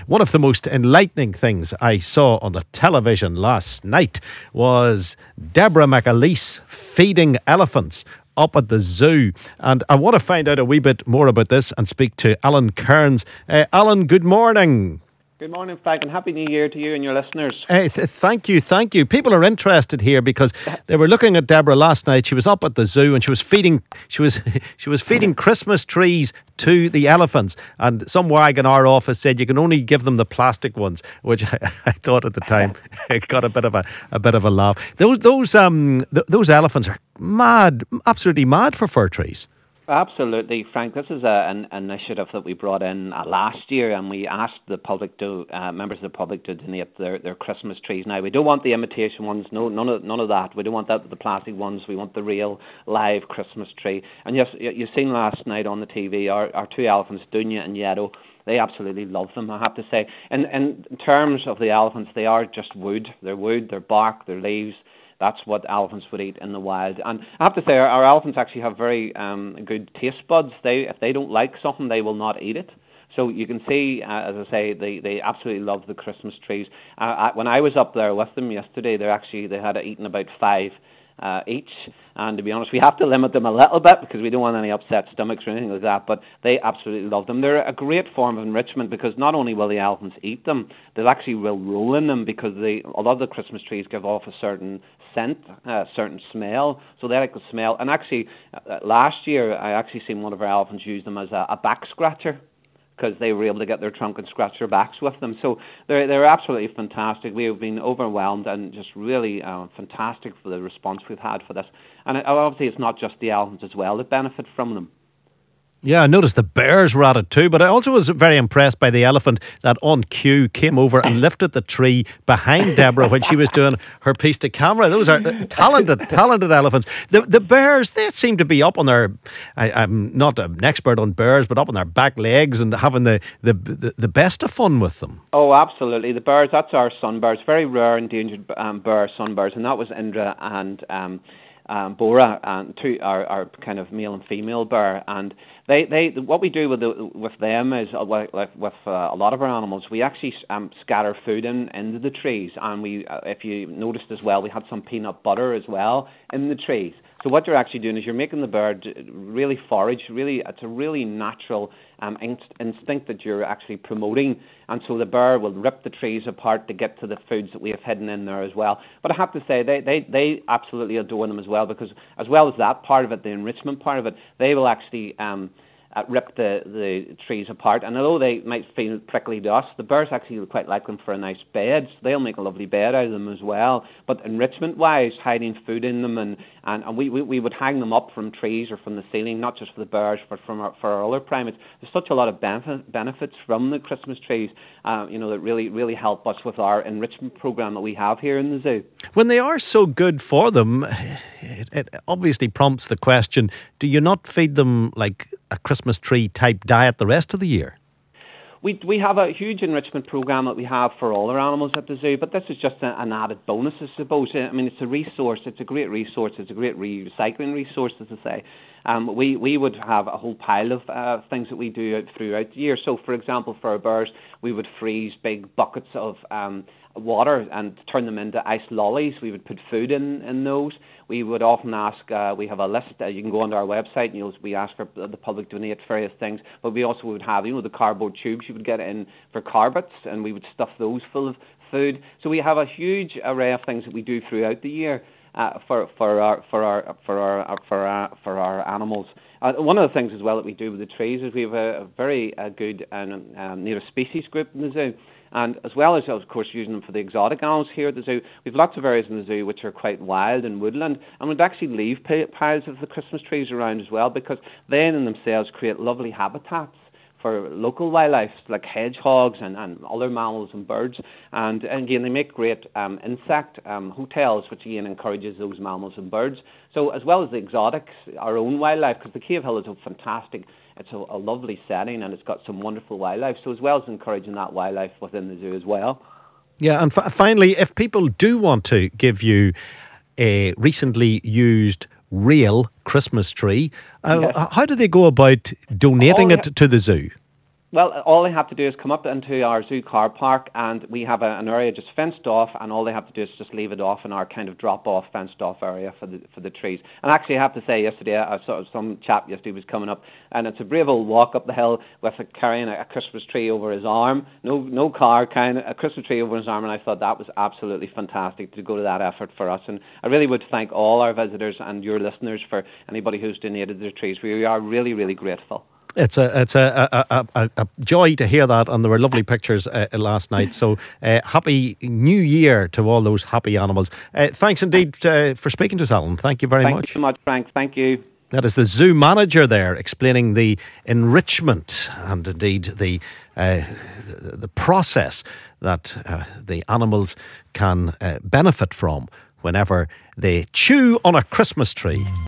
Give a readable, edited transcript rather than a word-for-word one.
one of the most enlightening things I saw on the television last night was Deborah McAleese feeding elephants up at the zoo. And I want to find out a wee bit more about this and speak to Alan Kearns. Alan, good morning. Good morning, Frank, and Happy New Year to you and your listeners. Thank you. People are interested here because they were looking at Deborah last night. She was up at the zoo and she was feeding Christmas trees to the elephants. And some wag in our office said you can only give them the plastic ones, which I thought at the time it got a bit of a laugh. Those elephants are mad, absolutely mad for fir trees. Absolutely, Frank. This is an initiative that we brought in last year, and we asked the public members of the public to donate their Christmas trees. Now, we don't want the imitation ones. No, none of that. We don't want the plastic ones. We want the real live Christmas tree. And yes, you've seen last night on the TV our two elephants, Dunya and Yedo. They absolutely love them, I have to say. And in terms of the elephants, they are just wood. They're wood, they're bark, they're leaves. That's what elephants would eat in the wild. And I have to say, our elephants actually have very good taste buds. If they don't like something, they will not eat it. So you can see, as I say, they absolutely love the Christmas trees. When I was up there with them yesterday, they had eaten about 5 each. And to be honest, we have to limit them a little bit because we don't want any upset stomachs or anything like that. But they absolutely love them. They're a great form of enrichment because not only will the elephants eat them, they'll actually roll in them because a lot of the Christmas trees give off a certain scent, a certain smell. So they like the smell. And actually, last year, I actually seen one of our elephants use them as a back scratcher, because they were able to get their trunk and scratch their backs with them. So they're absolutely fantastic. We have been overwhelmed and just really fantastic for the response we've had for this. And obviously it's not just the elephants as well that benefit from them. Yeah, I noticed the bears were at it too, but I also was very impressed by the elephant that on cue came over and lifted the tree behind Deborah when she was doing her piece to camera. Those are talented elephants. The bears, they seem to be up on their, I'm not an expert on bears, but up on their back legs and having the best of fun with them. Oh, absolutely. The bears, that's our sunbears, very rare endangered bear sunbears, and that was Indra and Bora, and two are kind of male and female bear, and they what we do with them is like with a lot of our animals, we actually scatter food into the trees, and we if you noticed as well, we had some peanut butter as well in the trees. So what you're actually doing is you're making the bird really forage. Really, it's a really natural instinct that you're actually promoting, and so the bird will rip the trees apart to get to the foods that we have hidden in there as well. But I have to say, they absolutely adore them as well, because as well as that part of it, the enrichment part of it, they will actually rip the trees apart. And although they might feel prickly to us, the birds actually quite like them for a nice bed. So they'll make a lovely bed out of them as well. But enrichment-wise, hiding food in them, and we would hang them up from trees or from the ceiling, not just for the birds, but for our other primates. There's such a lot of benefits from the Christmas trees, that really help us with our enrichment program that we have here in the zoo. When they are so good for them, it obviously prompts the question, do you not feed them like a Christmas tree type diet the rest of the year? We have a huge enrichment program that we have for all our animals at the zoo, but this is just an added bonus, I suppose. I mean, it's a resource. It's a great resource. It's a great recycling resource, as I say. We would have a whole pile of things that we do throughout the year. So, for example, for our birds, we would freeze big buckets of water and turn them into ice lollies. We would put food in those. We would often ask, we have a list, you can go onto our website and we ask for the public to donate various things, but we also would have, the cardboard tubes you would get in for carpets, and we would stuff those full of food. So we have a huge array of things that we do throughout the year for our animals. One of the things as well that we do with the trees is we have a very good native species group in the zoo. And as well as, of course, using them for the exotic animals here at the zoo, we have lots of areas in the zoo which are quite wild and woodland, and we'd actually leave piles of the Christmas trees around as well, because they in themselves create lovely habitats for local wildlife like hedgehogs and other mammals and birds. And again, they make great insect hotels, which again encourages those mammals and birds. So as well as the exotics, our own wildlife, because the Cave Hill is a fantastic, it's a lovely setting, and it's got some wonderful wildlife. So as well as encouraging that wildlife within the zoo as well. Yeah, and finally, if people do want to give you a recently used real Christmas tree, how do they go about donating it to the zoo? Well, all they have to do is come up into our zoo car park, and we have an area just fenced off, and all they have to do is just leave it off in our kind of drop-off, fenced-off area for the trees. And actually, I have to say, yesterday, I saw some chap yesterday was coming up, and it's a brave old walk up the hill with carrying a Christmas tree over his arm, no car, kind of a Christmas tree over his arm, and I thought that was absolutely fantastic to go to that effort for us. And I really would thank all our visitors and your listeners for anybody who's donated their trees. We are really, really grateful. It's a joy to hear that, and there were lovely pictures last night. So happy New Year to all those happy animals. Thanks indeed for speaking to us, Alan. Thank you very much. Thank you so much, Frank. Thank you. That is the zoo manager there explaining the enrichment and indeed the process that the animals can benefit from whenever they chew on a Christmas tree.